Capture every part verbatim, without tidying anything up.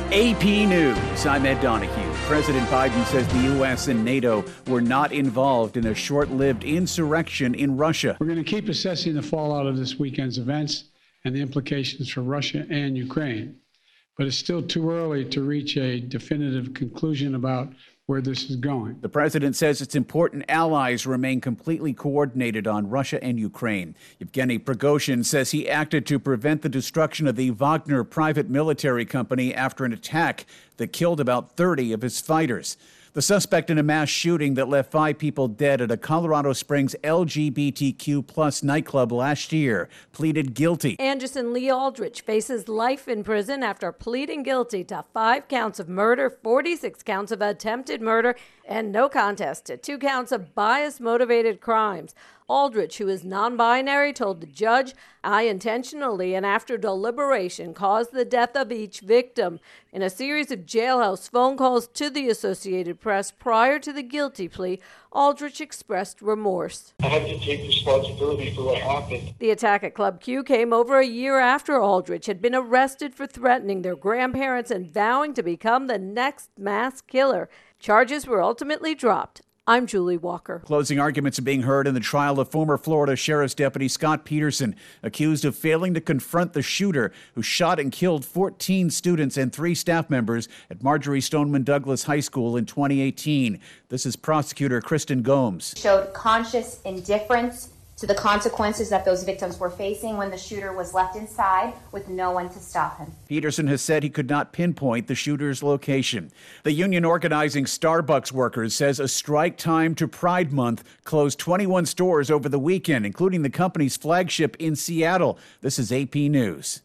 A P News, I'm Ed Donahue. President Biden says the U S and NATO were not involved in a short-lived insurrection in Russia. We're going to keep assessing the fallout of this weekend's events and the implications for Russia and Ukraine. But it's still too early to reach a definitive conclusion about where this is going. The president says it's important allies remain completely coordinated on Russia and Ukraine. Yevgeny Prigozhin says he acted to prevent the destruction of the Wagner private military company after an attack that killed about thirty of his fighters. The suspect in a mass shooting that left five people dead at a Colorado Springs L G B T Q plus nightclub last year pleaded guilty. Anderson Lee Aldrich faces life in prison after pleading guilty to five counts of murder, forty-six counts of attempted murder, and no contest to two counts of bias-motivated crimes. Aldrich, who is non-binary, told the judge, "I intentionally and after deliberation caused the death of each victim." In a series of jailhouse phone calls to the Associated Press prior to the guilty plea, Aldrich expressed remorse. I have to take responsibility for what happened. The attack at Club Q came over a year after Aldrich had been arrested for threatening their grandparents and vowing to become the next mass killer. Charges were ultimately dropped. I'm Julie Walker. Closing arguments are being heard in the trial of former Florida Sheriff's Deputy Scott Peterson, accused of failing to confront the shooter who shot and killed fourteen students and three staff members at Marjorie Stoneman Douglas High School in twenty eighteen. This is prosecutor Kristen Gomes. Showed conscious indifference to the consequences that those victims were facing when the shooter was left inside with no one to stop him. Peterson has said he could not pinpoint the shooter's location. The union organizing Starbucks workers says a strike timed to Pride Month closed twenty-one stores over the weekend, including the company's flagship in Seattle. This is A P News.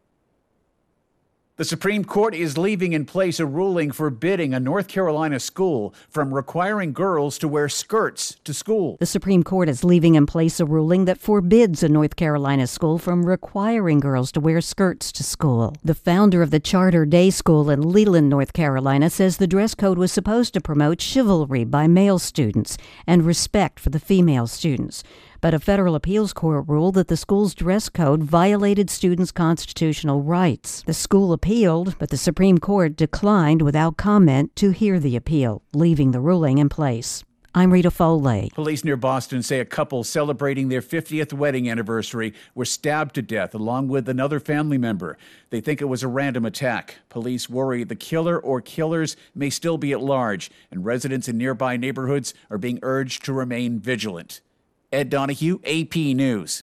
The Supreme Court is leaving in place a ruling forbidding a North Carolina school from requiring girls to wear skirts to school. The Supreme Court is leaving in place a ruling that forbids a North Carolina school from requiring girls to wear skirts to school. The founder of the charter day school in Leland, North Carolina, says the dress code was supposed to promote chivalry by male students and respect for the female students. But a federal appeals court ruled that the school's dress code violated students' constitutional rights. The school appealed, but the Supreme Court declined without comment to hear the appeal, leaving the ruling in place. I'm Rita Foley. Police near Boston say a couple celebrating their fiftieth wedding anniversary were stabbed to death along with another family member. They think it was a random attack. Police worry the killer or killers may still be at large, and residents in nearby neighborhoods are being urged to remain vigilant. Ed Donahue, A P News.